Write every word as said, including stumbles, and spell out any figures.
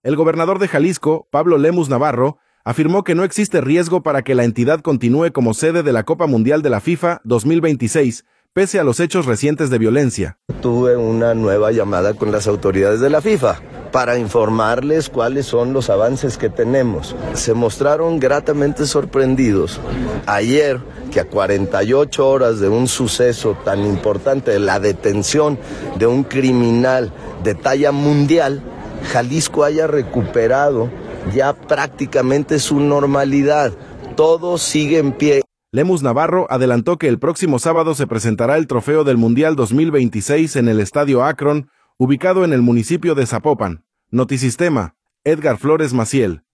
El gobernador de Jalisco, Pablo Lemus Navarro, afirmó que no existe riesgo para que la entidad continúe como sede de la Copa Mundial de la FIFA dos mil veintiséis, pese a los hechos recientes de violencia. Tuve una nueva llamada con las autoridades de la FIFA para informarles cuáles son los avances que tenemos. Se mostraron gratamente sorprendidos ayer que a cuarenta y ocho horas de un suceso tan importante, de la detención de un criminal de talla mundial, Jalisco haya recuperado ya prácticamente su normalidad. Todo sigue en pie. Lemus Navarro adelantó que el próximo sábado se presentará el trofeo del Mundial dos mil veintiséis en el Estadio Akron, ubicado en el municipio de Zapopan. Notisistema, Edgar Flores Maciel.